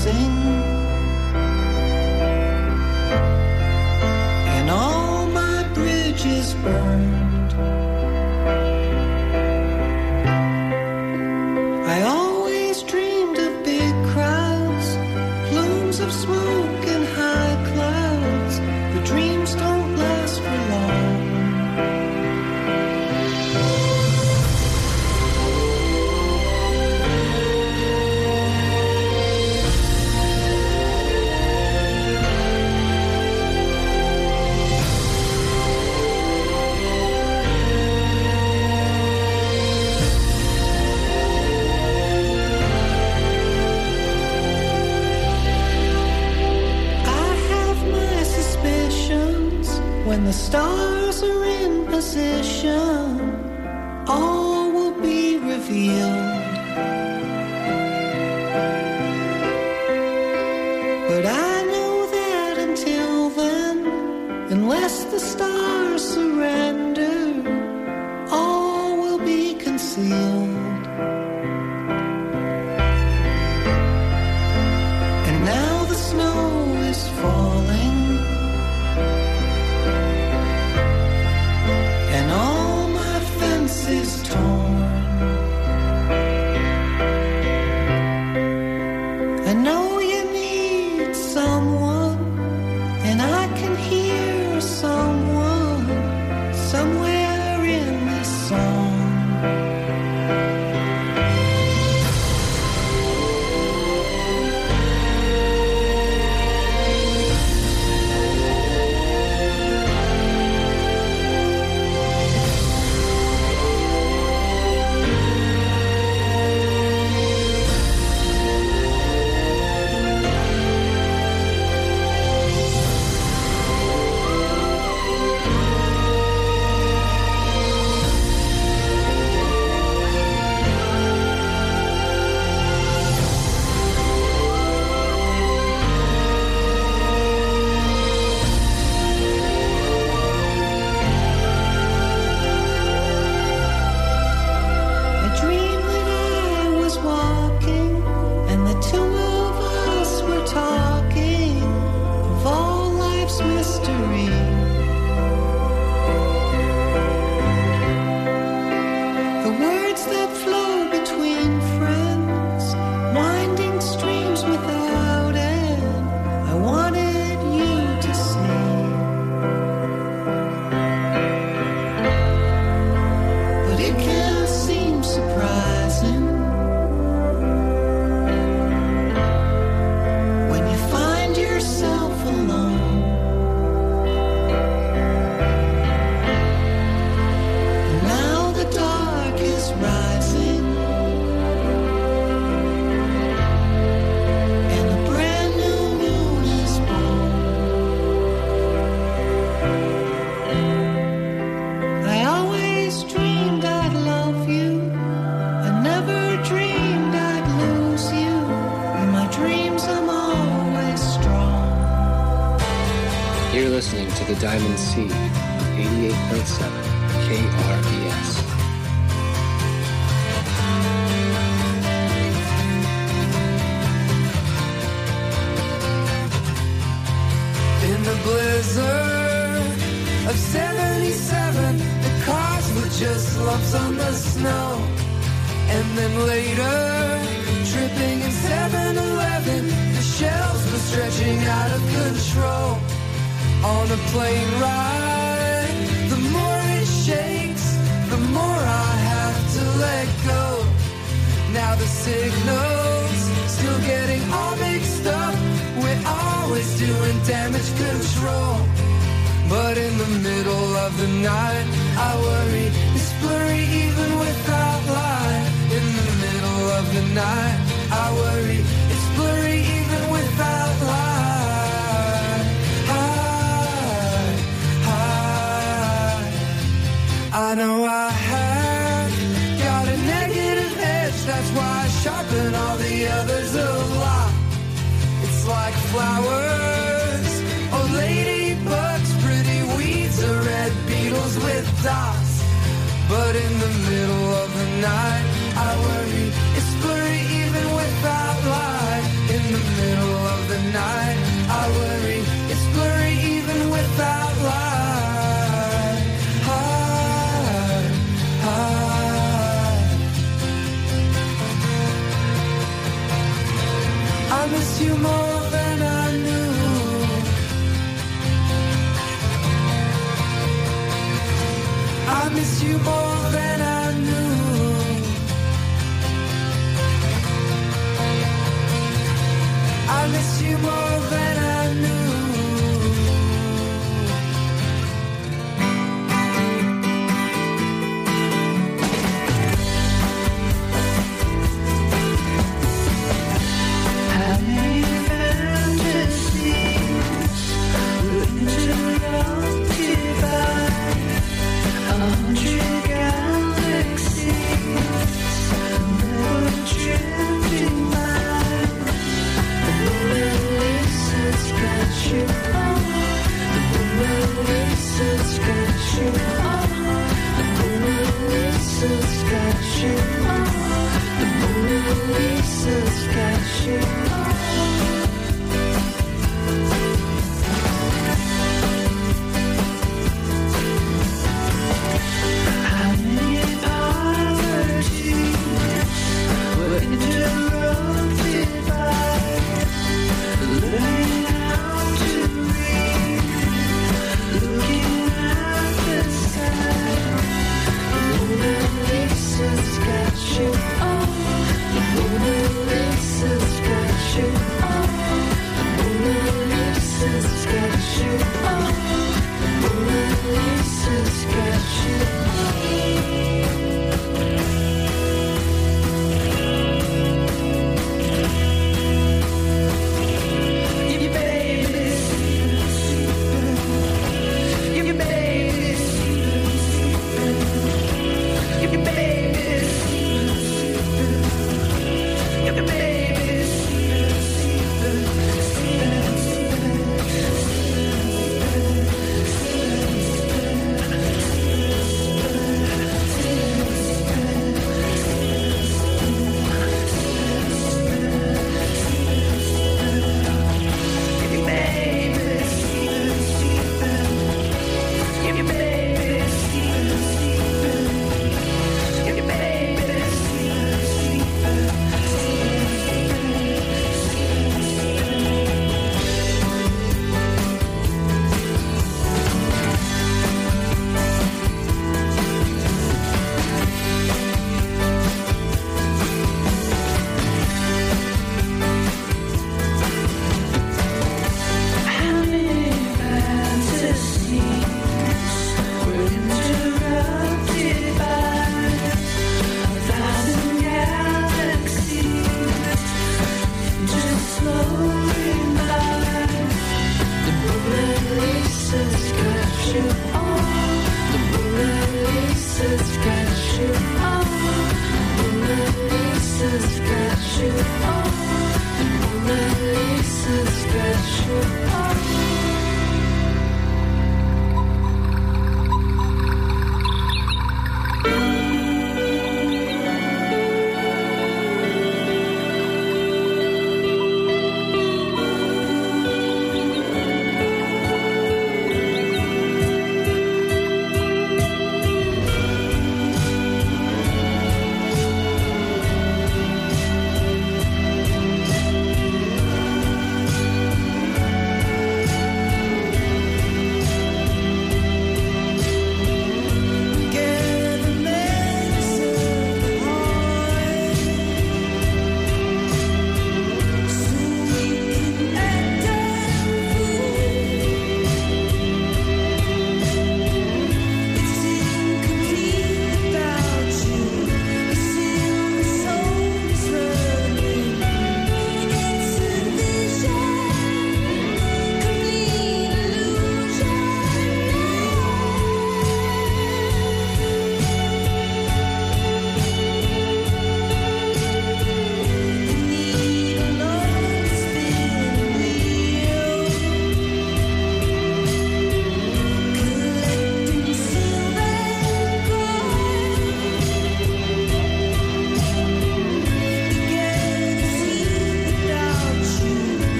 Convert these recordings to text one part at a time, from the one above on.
rising, and all my bridges burned. I always dreamed of big crowds, plumes of smoke and high clouds, but dreams don't last for long. When the stars are in position, all will be revealed. But I know that until then, unless the stars surrender, all will be concealed. And now the snow is falling, all my fences torn. I know you need someone, and I can hear someone somewhere in this song. Diamond C, 88.7 KRES. In the blizzard of 77, the cars were just lumps on the snow. And then later, tripping in 7-Eleven, the shelves were stretching out of control. On a plane ride, the more it shakes, the more I have to let go. Now the signals still getting all mixed up. We're always doing damage control. But in the middle of the night, I worry, it's blurry even without light. In the middle of the night, I worry, it's blurry even without light. I know I have got a negative edge, that's why I sharpen all the others a lot. It's like flowers or ladybugs, pretty weeds or red beetles with dots. But in the middle of the night, I worry, it's blurry even without light. In the middle more than I knew. I miss you more than I knew. I miss you more than I knew.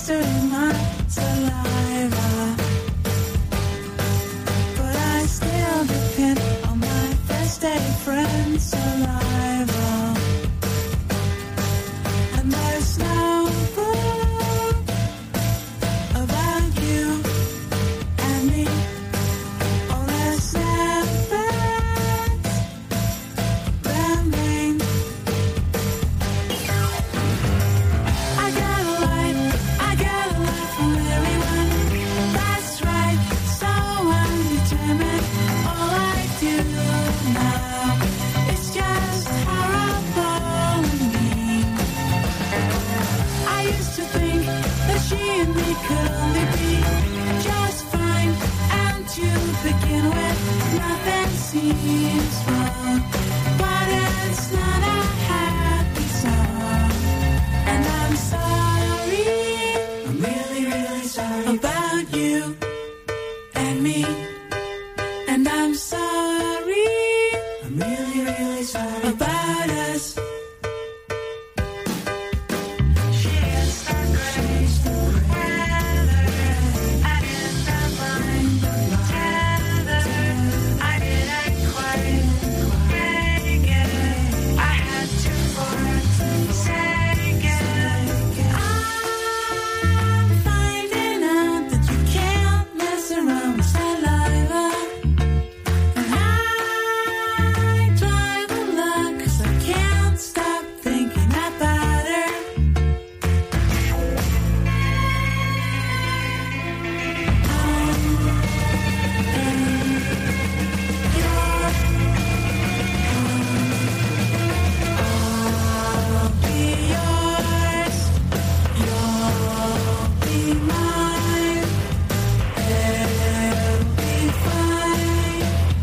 blistered in my saliva. But I still depend on my best day friend's saliva. And there's no book about you and me. Oh, there's snippets rambling. I got a light from everyone. That's right, so undetermined. All I do now is just horrible and mean. I used to think that she and me could only be just fine, and to begin with, nothing seems wrong. But it's not a happy song, and I'm sorry. I'm really, really sorry about you and me. And I'm sorry. I'm really, really sorry about us. She is the grace weather. I didn't mind tether. I didn't quite make it. I had to forsake it. I'm finding out that you can't mess around with saliva. And I drive a lot 'cause I can't stop thinking about her. I'll be yours, you'll be mine. It'll be fine,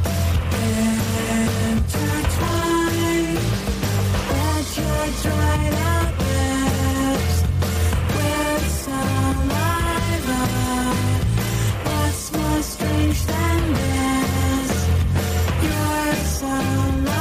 intertwined. Let your dried out lips with saliva. What's more strange than this? Your saliva.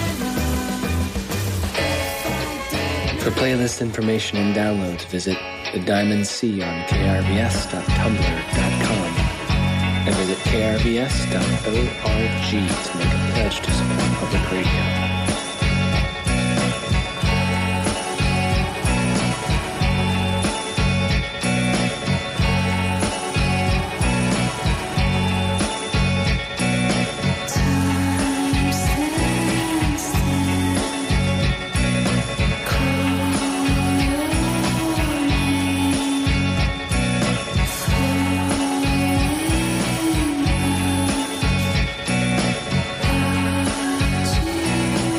For playlist information and downloads, visit The Diamond Sea on krbs.tumblr.com and visit krbs.org to make a pledge to support public radio. Time stands still, calling,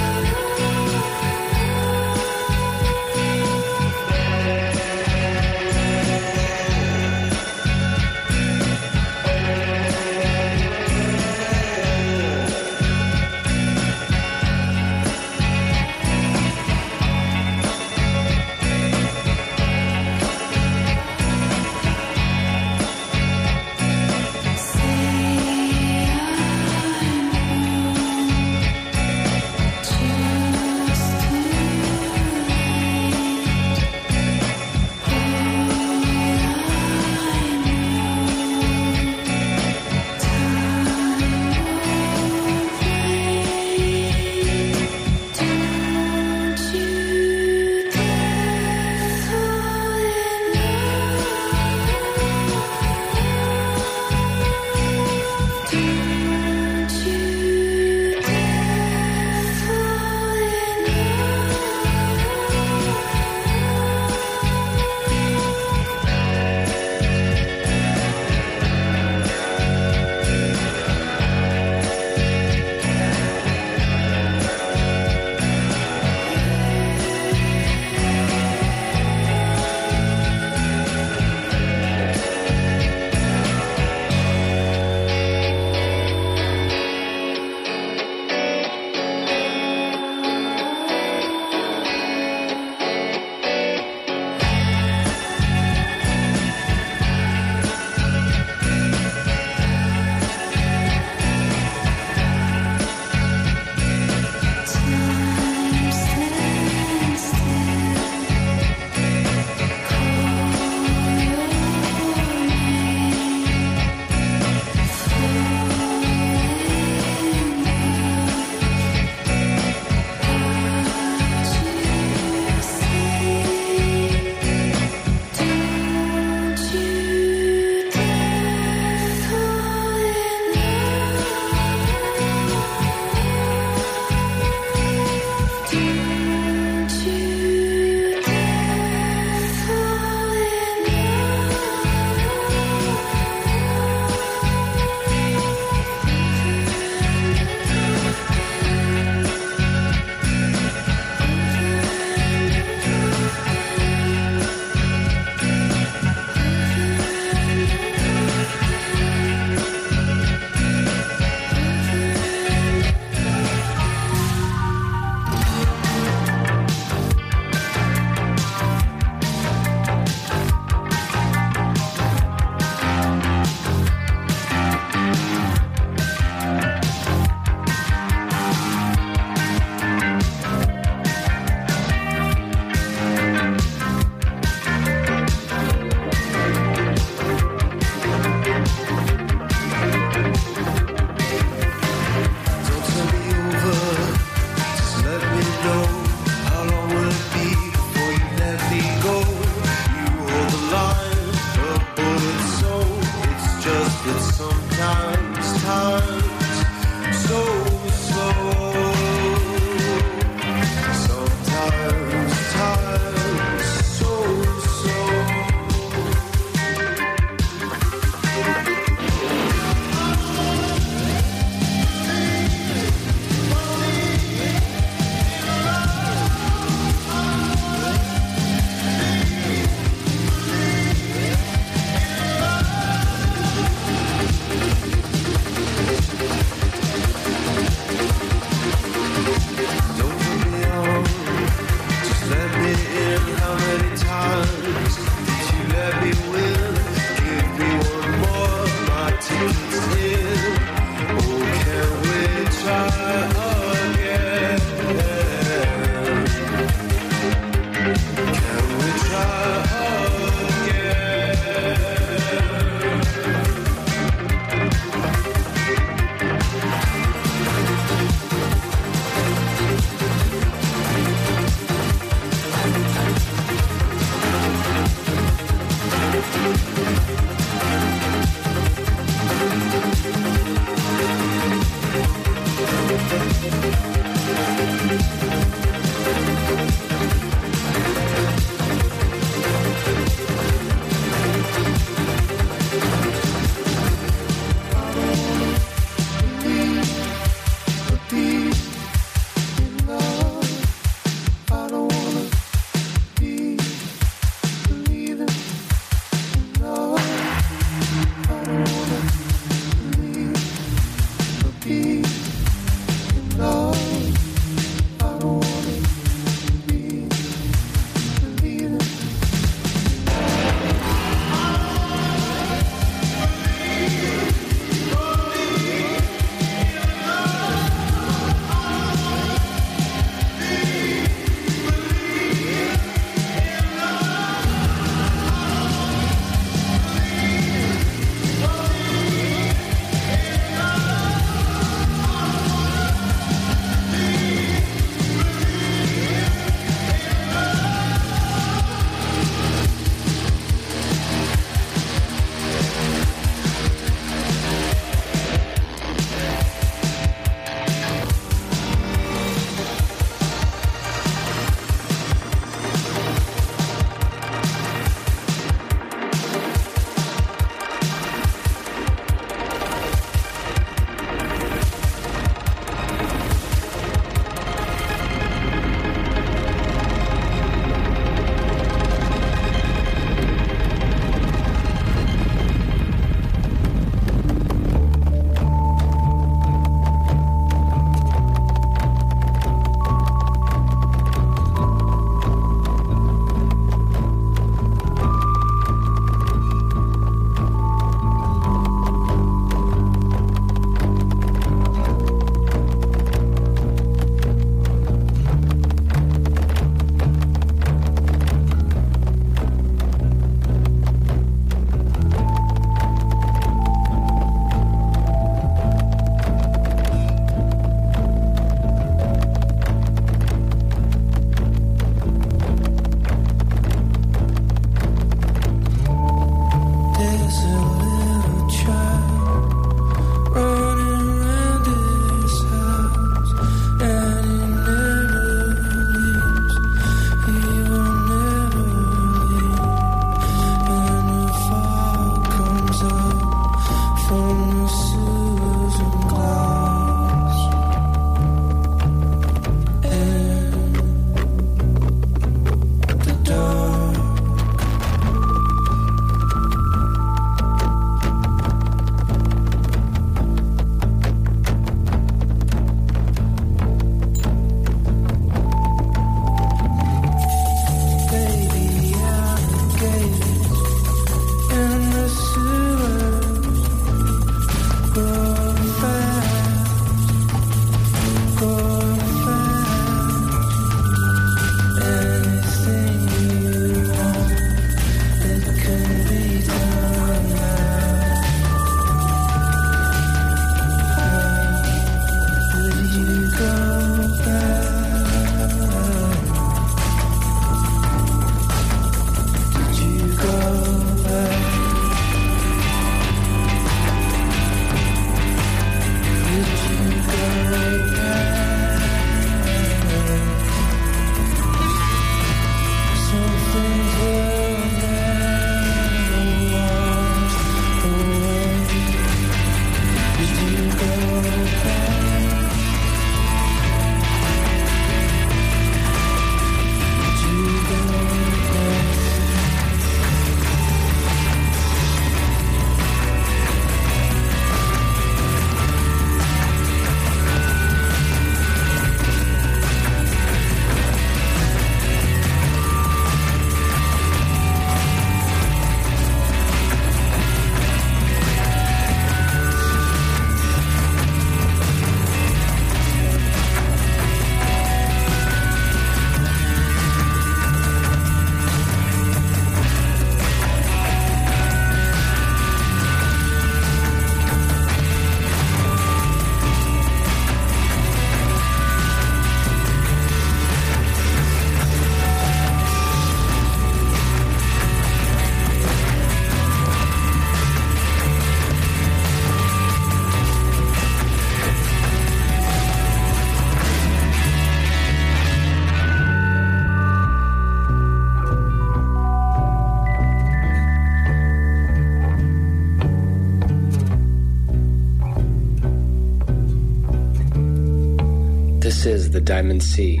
the Diamond Sea.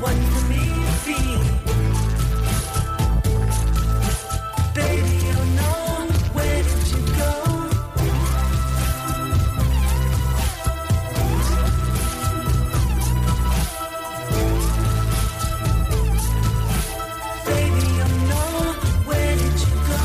one for me to feel. Baby, oh no, where did you go? Baby, oh no, where did you go?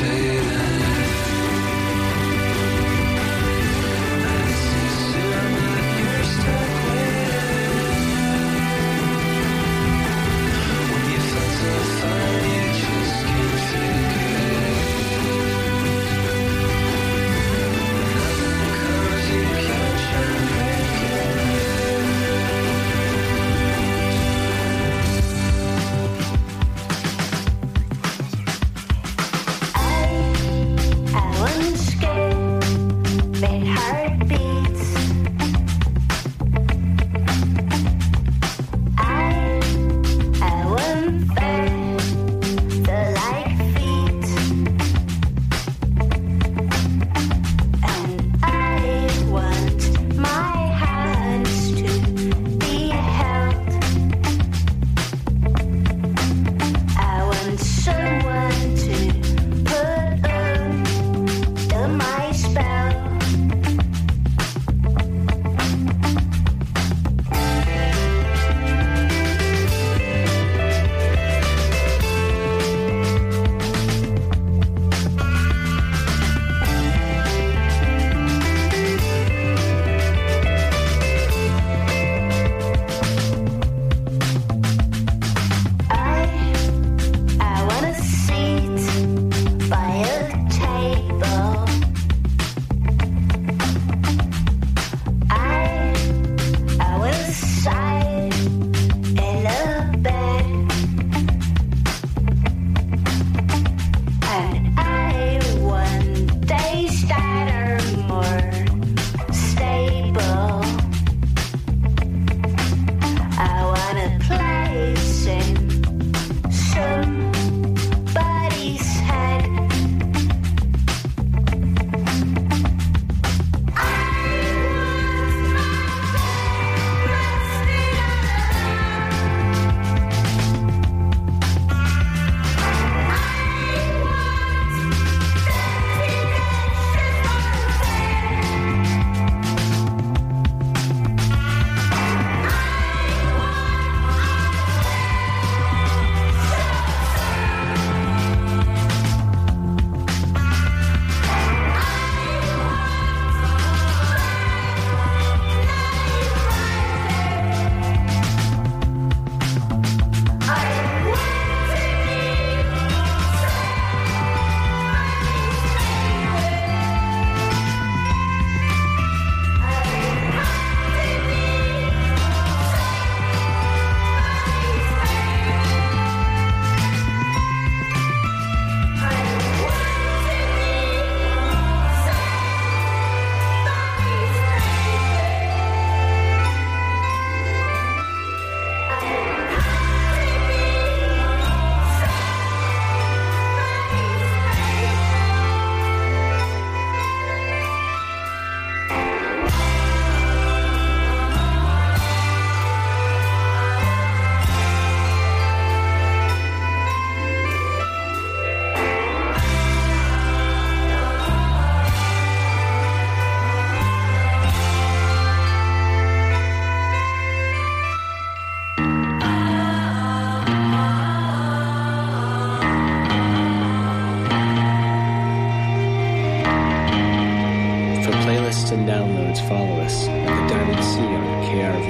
and downloads, follow us at the Diamond Sea on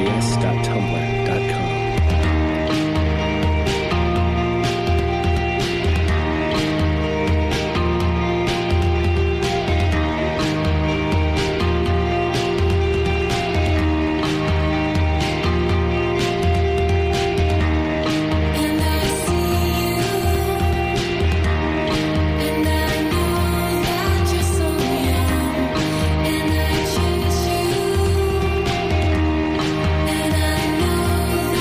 krvs.tumblr.com. And I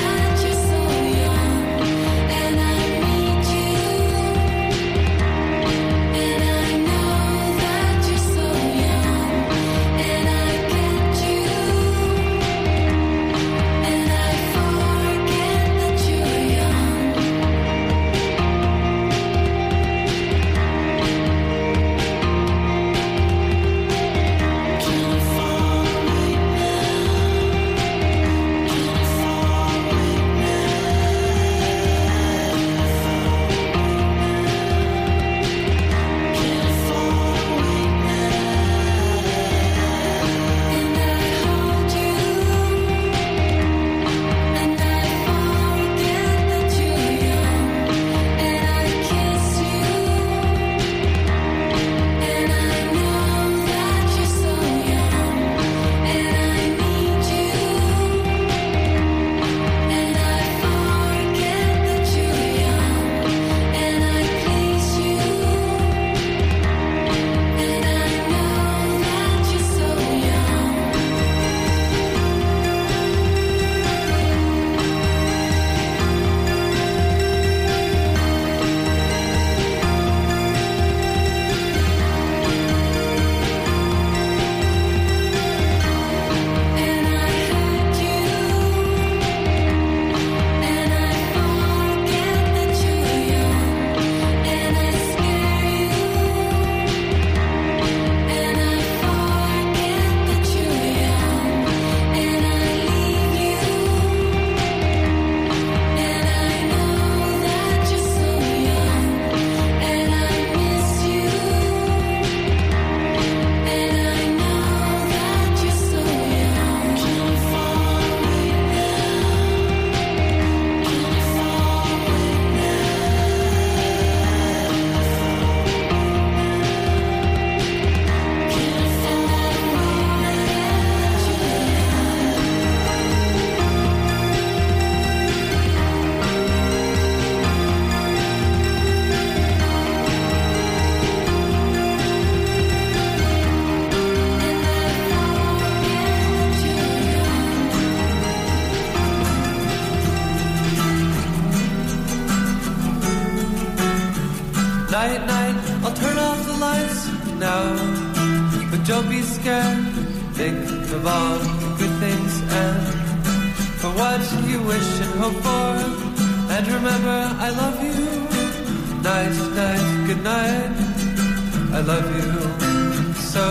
Night, night, I'll turn off the lights now. But don't be scared. Think of all the good things and for what you wish and hope for. And remember, I love you. Night, night, good night. I love you so.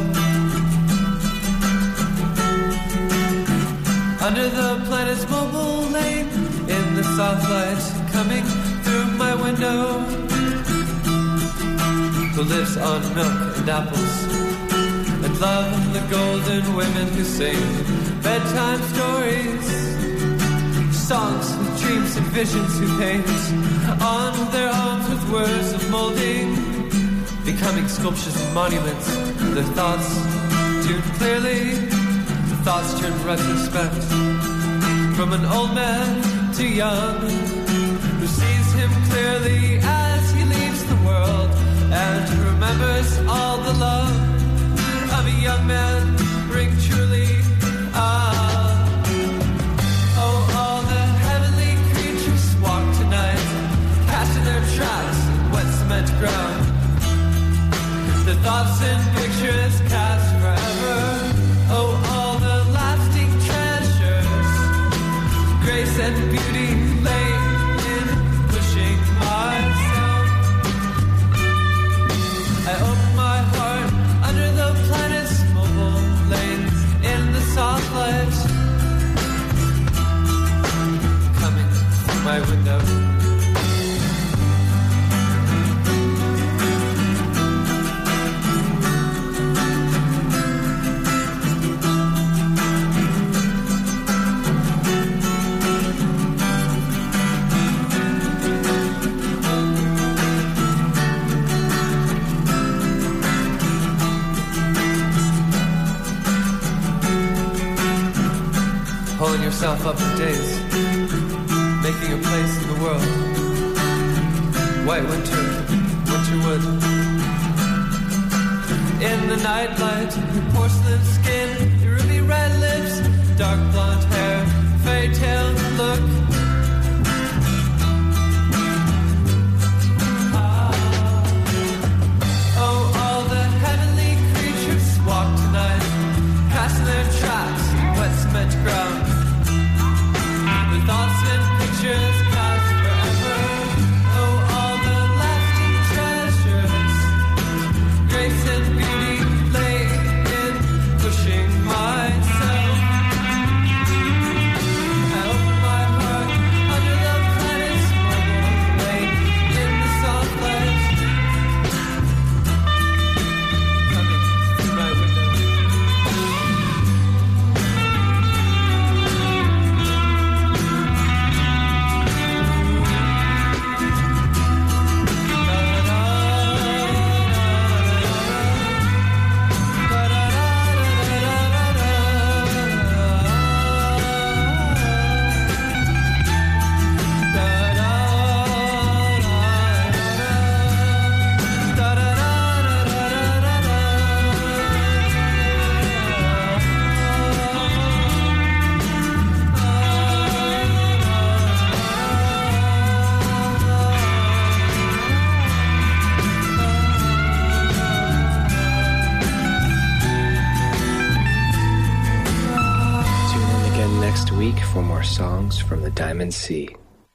Under the planet's mobile lane, in the soft light coming through my window, who lives on milk and apples and love the golden women who sing bedtime stories, songs with dreams and visions who paint on their arms with words of molding, becoming sculptures and monuments. Their thoughts tuned clearly, the thoughts turn retrospect from an old man to young, who sees him clearly as he leaves the world and remembers all the love of a young man bring truly. Oh, all the heavenly creatures walk tonight, casting their tracks in wet cement ground. Their thoughts and pictures cast forever. Oh, all the lasting treasures, grace and beauty lay in pushing myself. I open my heart under the planet's mobile lane, in the soft light coming through my window. Pulling yourself up for days, making a place in the world. White winter, winter wood. In the nightlight, your porcelain skin, your ruby red lips, dark blonde hair, fairy tale look. Oh, all the heavenly creatures walk tonight, casting their tracks in wet cement ground. The thoughts and pictures past forever. Oh, all the lasting treasures, grace and beauty lay in pushing myself. I open my heart under the planet's mobile lane, in the soft light coming through my window. Tune in again next week for more songs from the Diamond Sea.